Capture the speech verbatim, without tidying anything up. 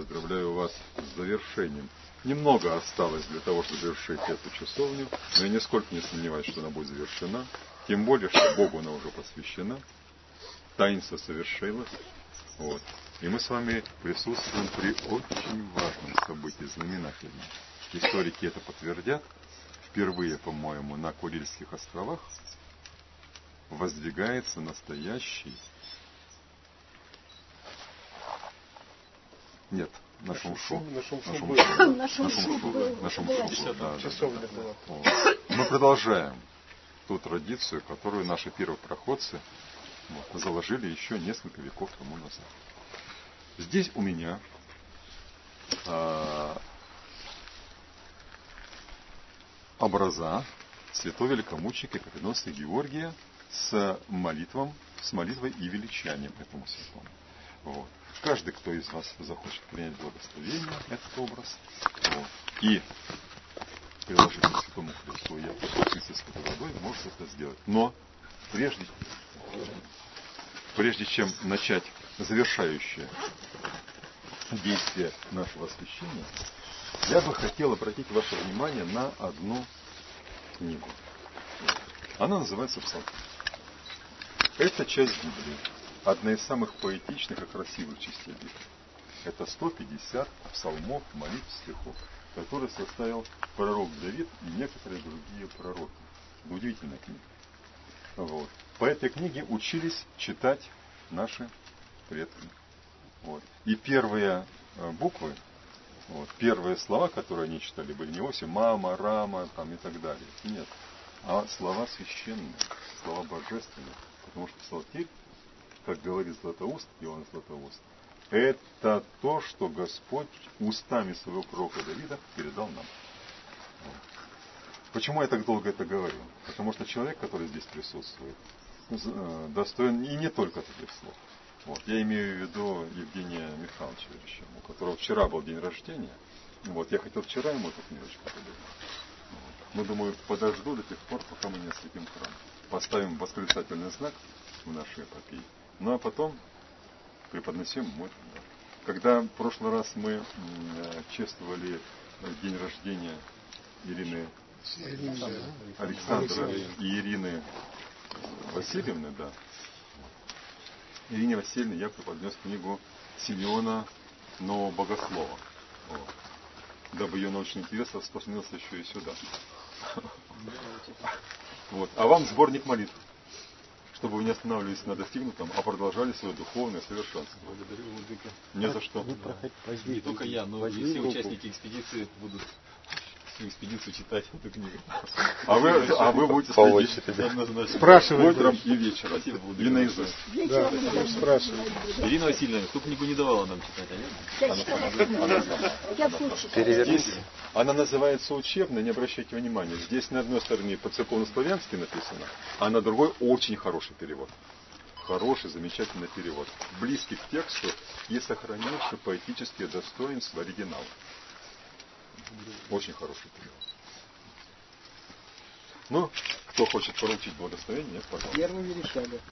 поздравляю вас с завершением. Немного осталось для того, чтобы завершить эту часовню, но я нисколько не сомневаюсь, что она будет завершена. Тем более, что Богу она уже посвящена. Таинство совершилось. Вот. И мы с вами присутствуем при очень важном событии, знаменательном. Историки это подтвердят. Впервые, по-моему, на Курильских островах воздвигается настоящий... Нет, на Шумшу. На Шумшу. На Шумшу. На Шумшу. Мы продолжаем ту традицию, которую наши первопроходцы вот, заложили еще несколько веков тому назад. Здесь у меня а, образа святого великомученика и победоносца Георгия с молитвом, с молитвой и величанием этому святому. Вот. Каждый, кто из вас захочет принять благословение, этот образ, вот, и приложить к Святому Христу, и опуститься святой водой, может это сделать. Но прежде, прежде чем начать завершающее действие нашего освящения, я бы хотел обратить ваше внимание на одну книгу. Она называется «Псалтырь». Это часть Библии. Одна из самых поэтичных и красивых частей Библии. Это сто пятьдесят псалмов, молитв, стихов, которые составил пророк Давид и некоторые другие пророки. Удивительная книга. Вот. По этой книге учились читать наши предки. Вот. И первые буквы, вот, первые слова, которые они читали, были не вовсе мама, рама там, и так далее. Нет. А слова священные, слова божественные. Потому что псалтирь, как говорит Златоуст, Иоанн Златоуст, это то, что Господь устами своего пророка Давида передал нам. Почему я так долго это говорю? Потому что человек, который здесь присутствует, достоин и не только таких слов. Вот. Я имею в виду Евгения Михайловича, у которого вчера был день рождения. Вот. Я хотел вчера ему эту книжечку подарить. Вот. Но думаю, подожду до тех пор, пока мы не осветим храм. Поставим восклицательный знак в нашей эпопее. Ну а потом преподносим мой подарок. Когда в прошлый раз мы чествовали день рождения Ирины Александра и Ирины Васильевны, да, Ирине Васильевне я преподнес книгу Симеона Нового Богослова, вот, дабы ее научный интерес распространился еще и сюда. Вот. А вам сборник молитв, чтобы вы не останавливались на достигнутом, а продолжали свое духовное совершенство. Благодарю, владыка. Не за что. Не только я, но и все участники экспедиции будут всю экспедицию читать эту книгу. А вы, а вы будете следить Спрашивайте. утром и вечером. Спасибо, И наизусть. Да, спрашивайте. Ирина Васильевна, кто книгу не давала нам читать, а Она, здесь, она называется учебной, не обращайте внимания. Здесь на одной стороне по-церковно-славянски написано, а на другой очень хороший перевод. Хороший, замечательный перевод. Близкий к тексту и сохранивший поэтические достоинства оригинала. Очень хороший перевод. Ну, кто хочет поручить благословение, нет, пожалуйста. Первый величали.